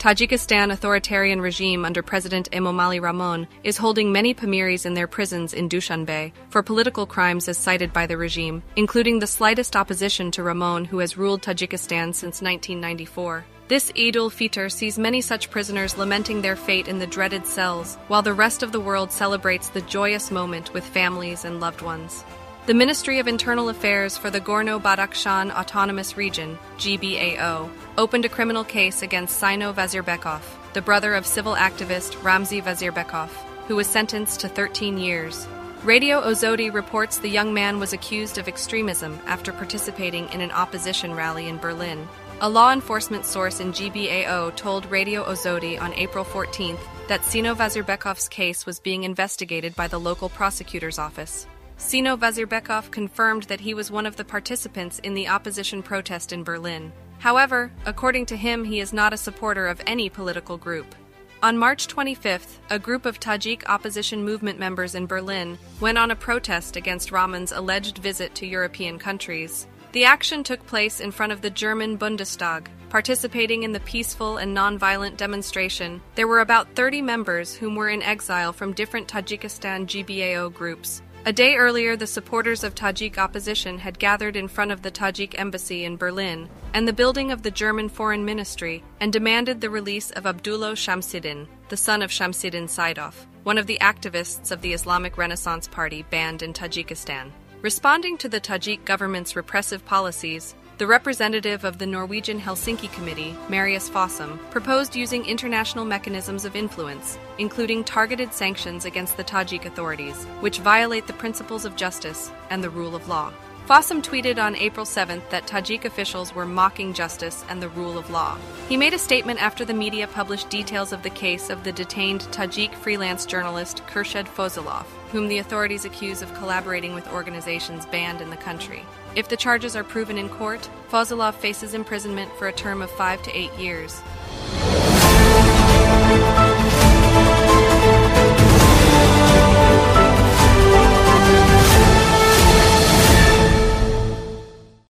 Tajikistan authoritarian regime under President Emomali Rahmon is holding many Pamiris in their prisons in Dushanbe for political crimes as cited by the regime, including the slightest opposition to Rahmon, who has ruled Tajikistan since 1994. This Eid ul-Fitr sees many such prisoners lamenting their fate in the dreaded cells, while the rest of the world celebrates the joyous moment with families and loved ones. The Ministry of Internal Affairs for the Gorno-Badakhshan Autonomous Region, GBAO, opened a criminal case against Sino Vazirbekov, the brother of civil activist Ramzi Vazirbekov, who was sentenced to 13 years. Radio Ozodi reports the young man was accused of extremism after participating in an opposition rally in Berlin. A law enforcement source in GBAO told Radio Ozodi on April 14th that Sino Vazirbekov's case was being investigated by the local prosecutor's office. Sino Vazirbekov confirmed that he was one of the participants in the opposition protest in Berlin. However, according to him, he is not a supporter of any political group. On March 25th, a group of Tajik opposition movement members in Berlin went on a protest against Rahmon's alleged visit to European countries. The action took place in front of the German Bundestag. Participating in the peaceful and non-violent demonstration, there were about 30 members whom were in exile from different Tajikistan GBAO groups. A day earlier, the supporters of Tajik opposition had gathered in front of the Tajik embassy in Berlin and the building of the German Foreign Ministry and demanded the release of Abdullah Shamsiddin, the son of Shamsiddin Saidov, one of the activists of the Islamic Renaissance Party banned in Tajikistan. Responding to the Tajik government's repressive policies, the representative of the Norwegian Helsinki Committee, Marius Fossum, proposed using international mechanisms of influence, including targeted sanctions against the Tajik authorities, which violate the principles of justice and the rule of law. Fossum tweeted on April 7th that Tajik officials were mocking justice and the rule of law. He made a statement after the media published details of the case of the detained Tajik freelance journalist Khurshid Fozilov, whom the authorities accuse of collaborating with organizations banned in the country. If the charges are proven in court, Fozilov faces imprisonment for a term of 5 to 8 years.